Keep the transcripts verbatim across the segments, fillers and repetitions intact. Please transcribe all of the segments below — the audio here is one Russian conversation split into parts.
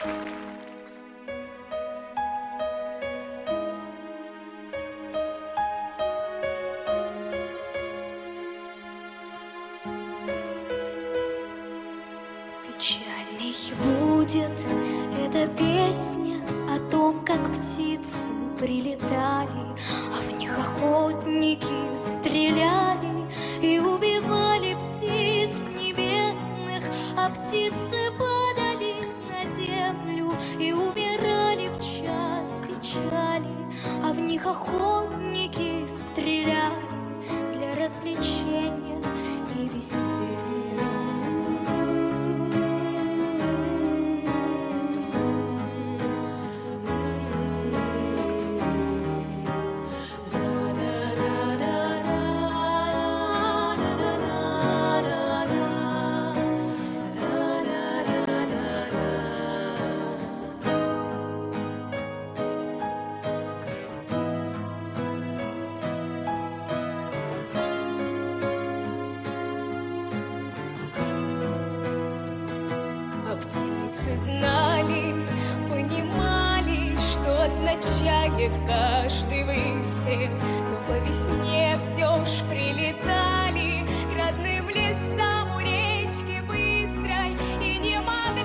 Печальной будет эта песня о том, как птицы прилетали, а в них охотники стреляли и убивали птиц небесных, а птицы падали на землю и умирали в час печали, а в них охотники стреляли для развлечения и веселья. Птицы знали, понимали, что означает каждый выстрел, но по весне все ж прилетали к родным лесам у речки быстрой и не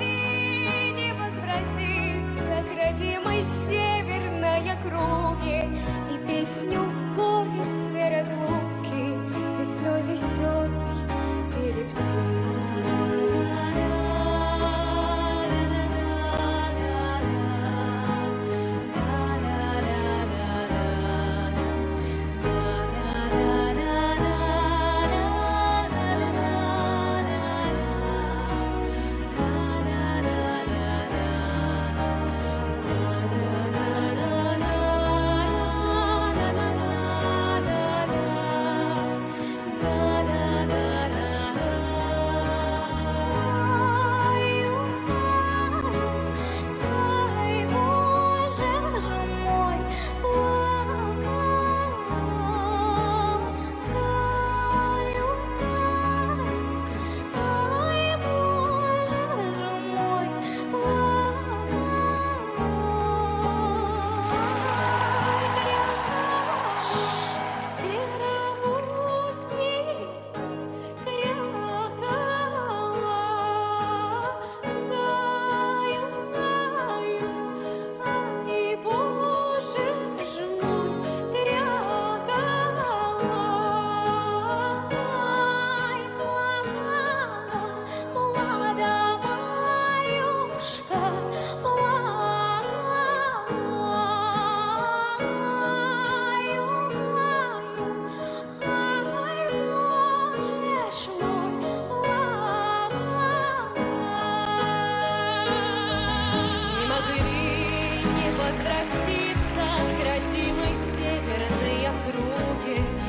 могли не возвратиться к родимой северной округе и песню горестной разлуки весной веселой пели птицы. Возвратиться к родимой северной округе